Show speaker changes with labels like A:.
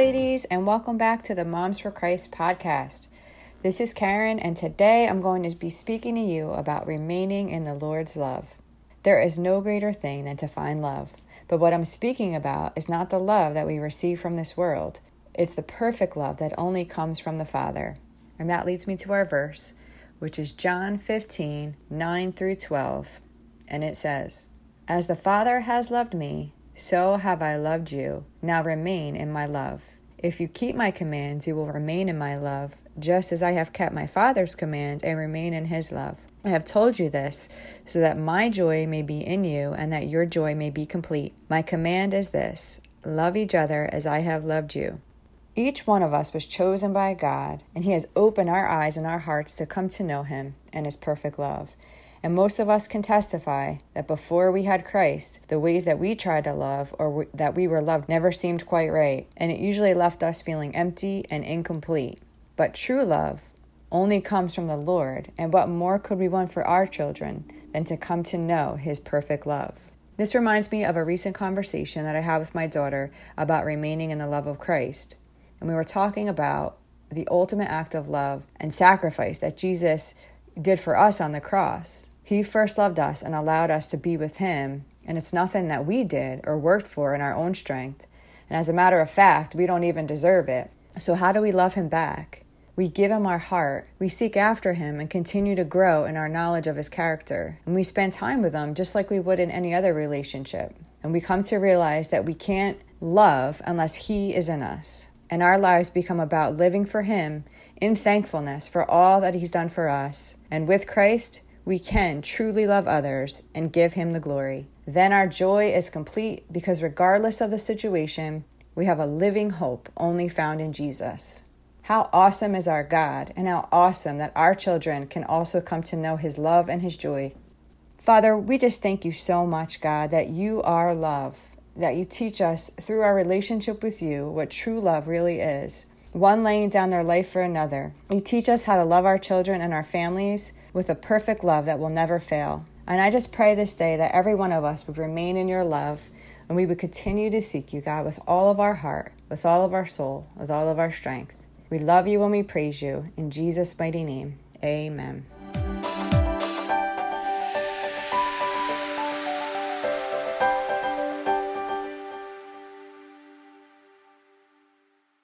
A: ladies, and welcome back to the Moms for Christ podcast. This is Karen, and today I'm going to be speaking to you about remaining in the Lord's love. There is no greater thing than to find love, but what I'm speaking about is not the love that we receive from this world. It's the perfect love that only comes from the Father. And that leads me to our verse, which is John 15, 9 through 12. And it says, "As the Father has loved me, so have I loved you. Now remain in my love. If you keep my commands, you will remain in my love, just as I have kept my Father's commands and remain in his love. I have told you this, so that my joy may be in you and that your joy may be complete. My command is this: love each other as I have loved you." Each one of us was chosen by God, and he has opened our eyes and our hearts to come to know him and his perfect love. And most of us can testify that before we had Christ, the ways that we tried to love or that we were loved never seemed quite right, and it usually left us feeling empty and incomplete. But true love only comes from the Lord, and what more could we want for our children than to come to know his perfect love? This reminds me of a recent conversation that I had with my daughter about remaining in the love of Christ. And we were talking about the ultimate act of love and sacrifice that Jesus did for us on the cross. He first loved us and allowed us to be with him, and it's nothing that we did or worked for in our own strength. And as a matter of fact, we don't even deserve it. So how do we love him back? We give him our heart, we seek after him and continue to grow in our knowledge of his character. And we spend time with him just like we would in any other relationship. And we come to realize that we can't love unless he is in us. And our lives become about living for him in thankfulness for all that he's done for us. And with Christ, we can truly love others and give him the glory. Then our joy is complete because regardless of the situation, we have a living hope only found in Jesus. How awesome is our God, and how awesome that our children can also come to know his love and his joy. Father, we just thank you so much, God, that you are love, that you teach us through our relationship with you what true love really is. One laying down their life for another. You teach us how to love our children and our families with a perfect love that will never fail. And I just pray this day that every one of us would remain in your love, and we would continue to seek you, God, with all of our heart, with all of our soul, with all of our strength. We love you and we praise you. In Jesus' mighty name, amen.